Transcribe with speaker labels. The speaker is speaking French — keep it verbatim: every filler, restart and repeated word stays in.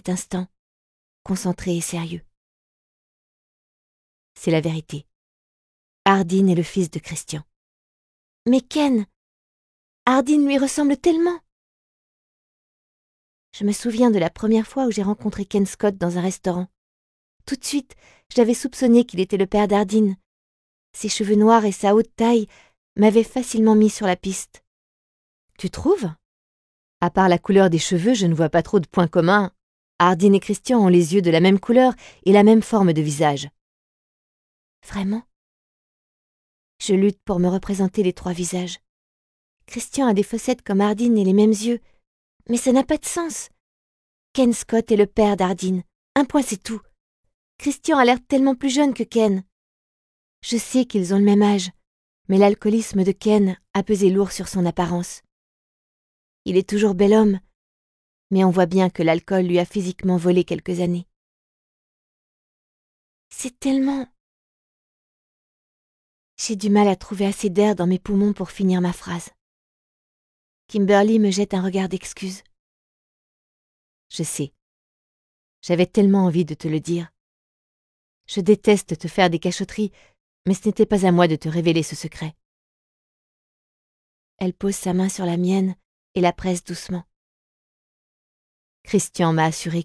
Speaker 1: instant, concentré et sérieux. C'est la vérité. Hardin est le fils de Christian. Mais Ken, Hardin lui ressemble tellement. Je me souviens de la première fois où j'ai rencontré Ken Scott dans un restaurant. Tout de suite, j'avais soupçonné qu'il était le père d'Hardin. Ses cheveux noirs et sa haute taille m'avaient facilement mis sur la piste. Tu trouves ? À part la couleur des cheveux, je ne vois pas trop de points communs. Hardin et Christian ont les yeux de la même couleur et la même forme de visage. Vraiment ? Je lutte pour me représenter les trois visages. Christian a des fossettes comme Hardin et les mêmes yeux. Mais ça n'a pas de sens. Ken Scott est le père d'Hardin. Un point, c'est tout. Christian a l'air tellement plus jeune que Ken. Je sais qu'ils ont le même âge, mais l'alcoolisme de Ken a pesé lourd sur son apparence. Il est toujours bel homme, mais on voit bien que l'alcool lui a physiquement volé quelques années. C'est tellement... J'ai du mal à trouver assez d'air dans mes poumons pour finir ma phrase. Kimberly me jette un regard d'excuse. Je sais. J'avais tellement envie de te le dire. Je déteste te faire des cachotteries, mais ce n'était pas à moi de te révéler ce secret. Elle pose sa main sur la mienne et la presse doucement. Christian m'a assuré